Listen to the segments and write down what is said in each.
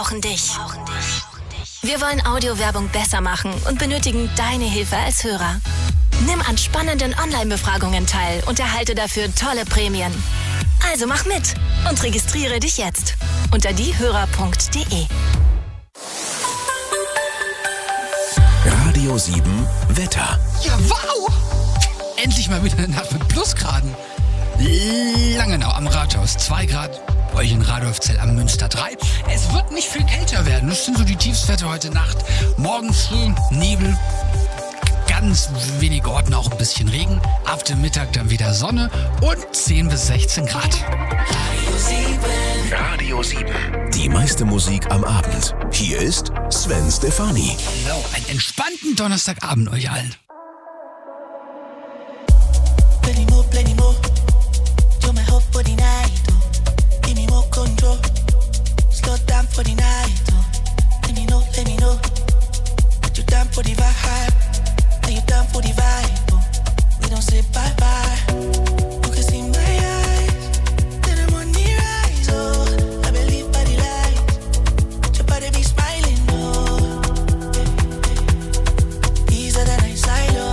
brauchen dich. Wir wollen Audiowerbung besser machen und benötigen deine Hilfe als Hörer. Nimm an spannenden Online-Befragungen teil und erhalte dafür tolle Prämien. Also mach mit und registriere dich jetzt unter diehörer.de. Radio 7 Wetter. Ja, wow! Endlich mal wieder eine Nacht mit Plusgraden. Langenau am Rathaus 2 Grad, bei euch in Radolfzell am Münster 3. Es wird nicht viel kälter werden, das sind so die Tiefstwerte heute Nacht. Morgen früh Nebel, ganz wenige Orten auch ein bisschen Regen. Ab dem Mittag dann wieder Sonne und 10 bis 16 Grad. Radio 7. Die meiste Musik am Abend. Hier ist Sven Stefani. So, einen entspannten Donnerstagabend euch allen. Plenty more. You're my hope for the night, oh. Give me more control. Slow down for the night, oh. Let me know. That you're down for the vibe. That you're down for the vibe, oh. We don't say bye-bye. You can see my eyes. Then I'm on the rise, oh. I believe by the light. Your body be smiling, oh. Easier than I silo.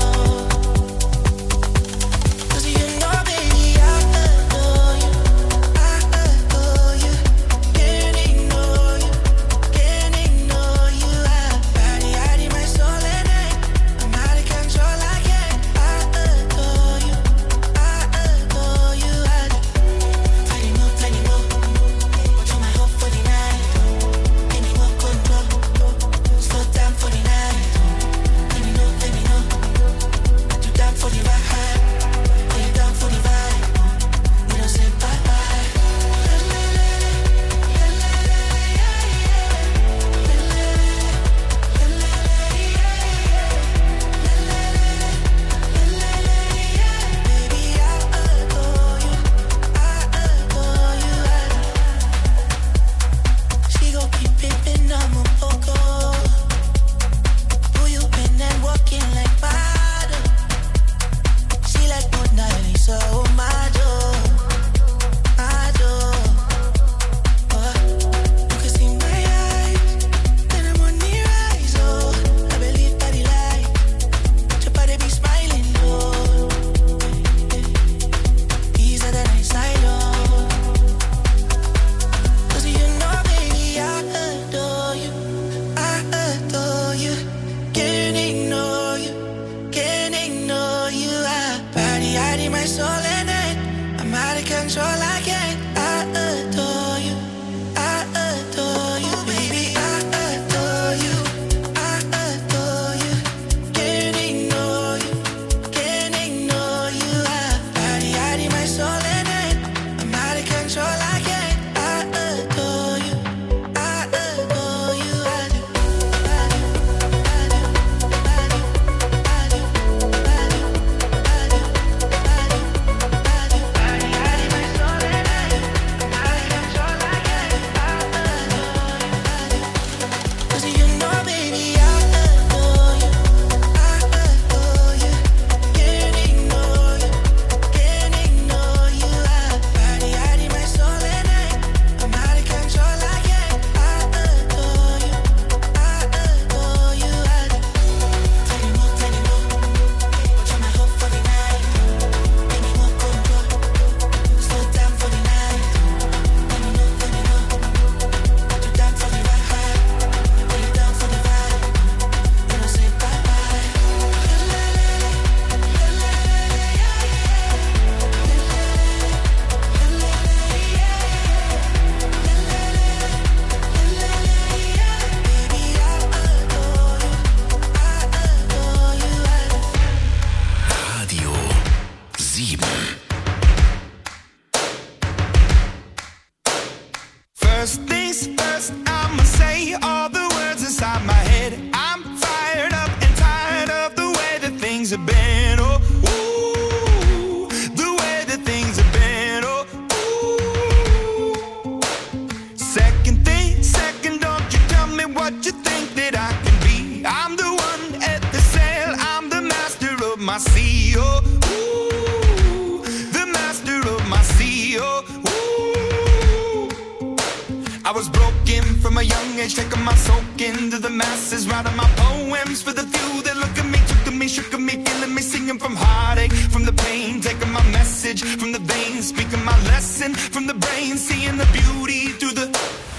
I was broken from a young stage, taking my soak into the masses, writing my poems for the few that look at me, took me, shook at me, feeling me, singing from heartache, from the pain, taking my message from the veins, speaking my lesson from the brain, seeing the beauty through the...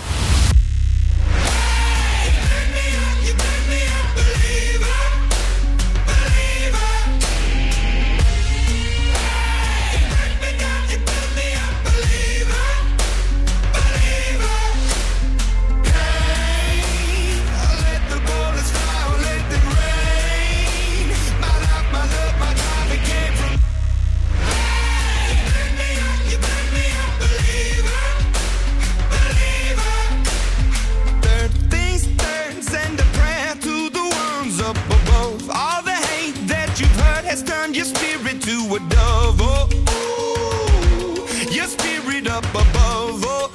Your spirit to a dove, oh, ooh, your spirit up above, oh,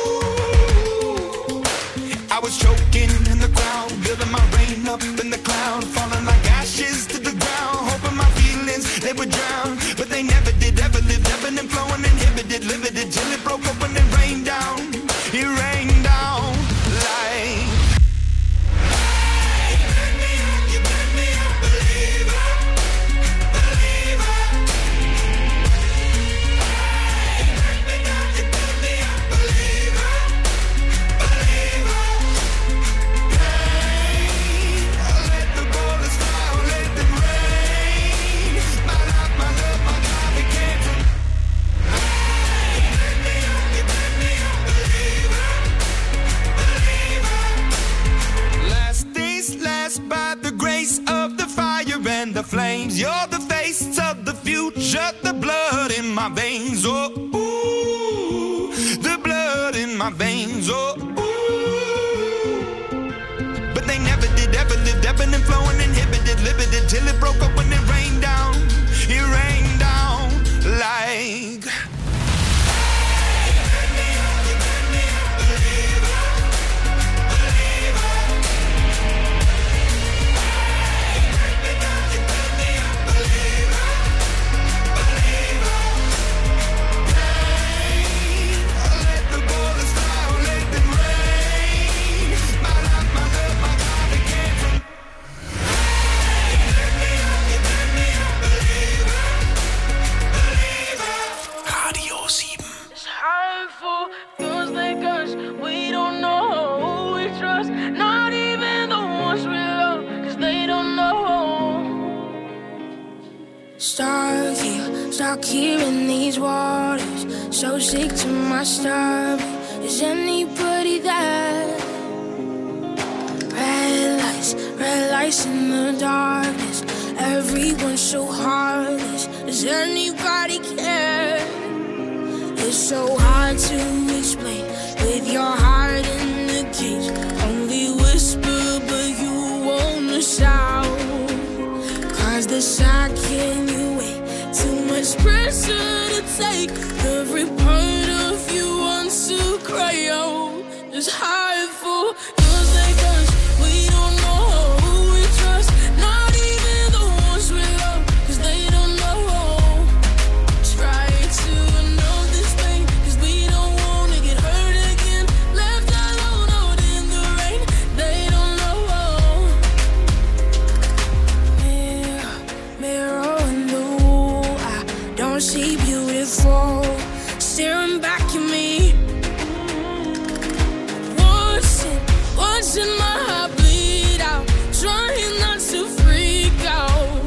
ooh. I was choking in the crowd, building my rain up in the cloud, falling like ashes to the ground, hoping my feelings, they would drown, but they never did, ever lived, ebbing and flowing, inhibited, limited, till it broke up and it rained down, it rained down like... The flames, you're the face of the future, the blood in my veins, oh, ooh, the blood in my veins, oh, ooh. But they never did, ever lived, ebbing and flowing, inhibited, limited, till it broke up when it rained down like... Stuck here in these waters, so sick to my stomach. Is anybody there? Red lights in the darkness. Everyone's so heartless. Does anybody care? It's so hard to explain with your heart in the cage. Only whisper, but you won't shout. Cause the sound can you wait? Too much pressure to take. Every part of you wants to cry out. It's hard for those like us. We don't know who we trust. Not even the ones we love. Cause they don't know. Try to know this pain. Cause we don't wanna get hurt again. Left alone out in the rain. They don't know. Mirror in the wall. I don't see beautiful. Staring back at me. Watching my heart bleed out. Trying not to freak out.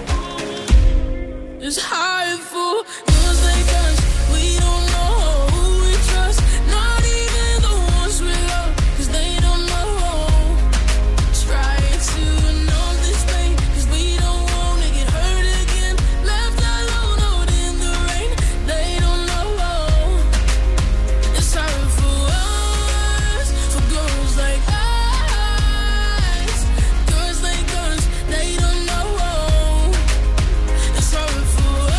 It's hard for those like us. We don't know who we trust. Not even the ones we love. Cause they don't know. Try to know this pain. Cause we don't wanna get hurt again. Left alone out in the rain. They don't know. It's hard for us. For girls like us. Girls like us. They don't know. It's hard for us.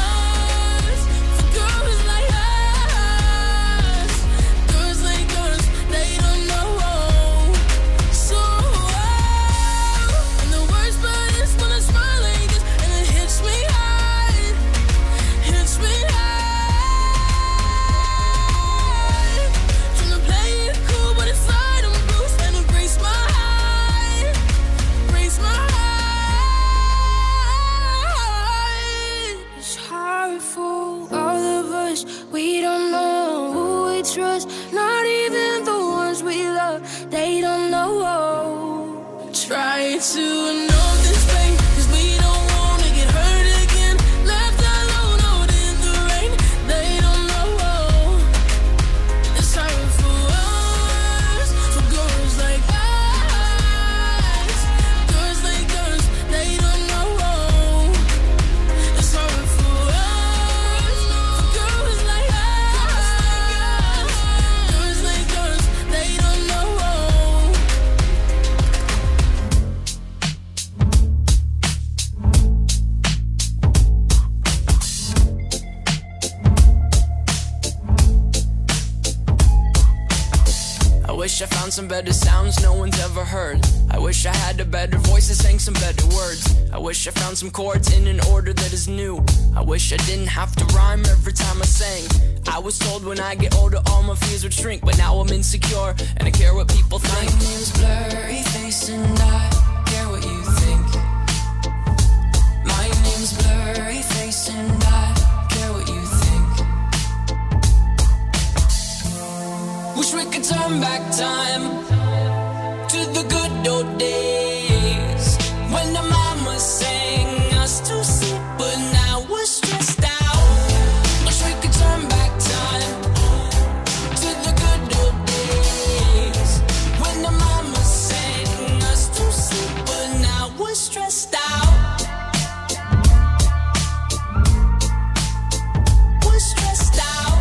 Try to know this pain, 'cause we don't wanna get hurt again. Left alone out in the rain, they don't know. It's hard for us, for girls like us. Girls like us, they don't know. It's hard for us, for girls like us. Girls like us, they don't know. I wish I found some better sounds no one's ever heard. I wish I had a better voice that sang some better words. I wish I found some chords in an order that is new. I wish I didn't have to rhyme every time I sang. I was told when I get older all my fears would shrink, but now I'm insecure and I care what people think. My name's Blurry Face and I care what you think. My name's Blurry Face and I care what you think. Wish we could turn back time to the good old days when the mama sang us to sleep, but now we're stressed out. Wish we could turn back time to the good old days when the mama sang us to sleep, but now we're stressed out. We're stressed out.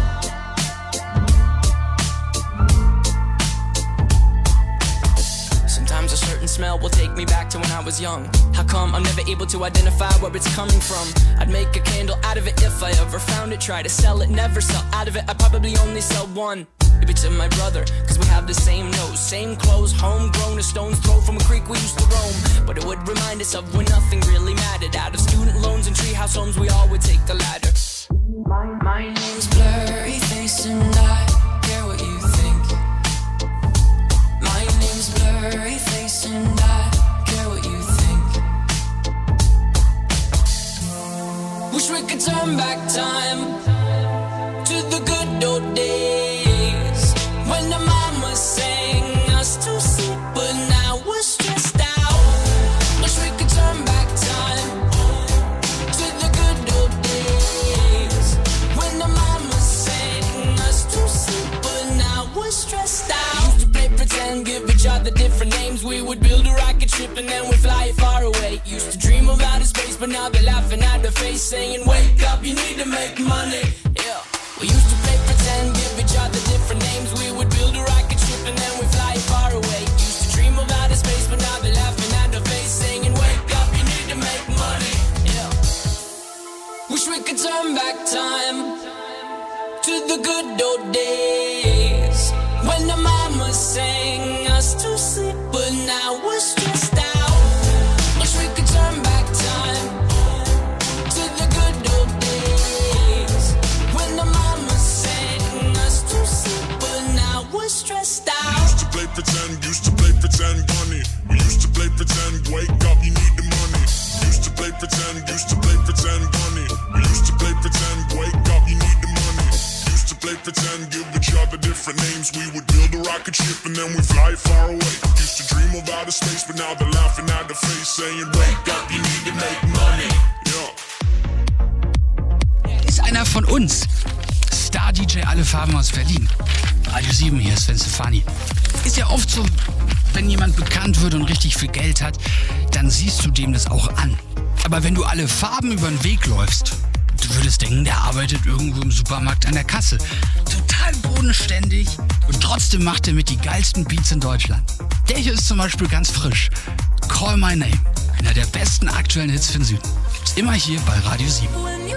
Sometimes a certain smell will take me back to when I was young. How come I'm never able to identify where it's coming from? I'd make a candle out of it if I ever found it. Try to sell it, never sell out of it. I'd probably only sell one. Maybe to my brother, 'cause we have the same nose, same clothes, homegrown, a stone's throw from a creek we used to roam. But it would remind us of when nothing really mattered. Out of student loans and treehouse homes, we all would take the ladder. My name's Blurry Face and I care what you think. My name's Blurry Face and I care what you think. Wish we could turn back time to the good old days when the mama sang us to sleep, but now we're stressed out. Wish we could turn back time to the good old days when the mama sang us to sleep, but now we're stressed out. Used to play pretend, give each other different names. We would build a rocket ship and then we'd fly far away. Used to dream of outer space, but now they're laughing at the face, saying, wake up, you need to make money. Yeah. We used to play pretend, give each other different names. We would build a rocket ship and then we'd fly far away. Used to dream of outer space, but now they're laughing at the face, saying, wake up, you need to make money. Yeah. Wish we could turn back time to the good old days when the mama sang us to sleep, but now we're stressed out. Wish we could turn back time to the good old days when the mama sang us to sleep, but now we're stressed out. Used to play pretend, bunny. We used to play pretend, wake up, you need the money. Used to play pretend, bunny. We used to play pretend, wake up, you need the money. Used to play pretend, give each other different names. We would build a rocket ship and then we fly far away. Used to dream of outer space, but now they're laughing at the face, saying, wake up, you need to make money. Yeah. Ist einer von uns. Star-DJ Alle Farben aus Berlin. Radio 7 hier, Sven Stefani. Ist ja oft so, wenn jemand bekannt wird und richtig viel Geld hat, dann siehst du dem das auch an. Aber wenn du Alle Farben über den Weg läufst, du würdest denken, der arbeitet irgendwo im Supermarkt an der Kasse. Total bodenständig und trotzdem macht er mit die geilsten Beats in Deutschland. Der hier ist zum Beispiel ganz frisch. Call My Name, einer der besten aktuellen Hits für den Süden. Gibt's immer hier bei Radio 7.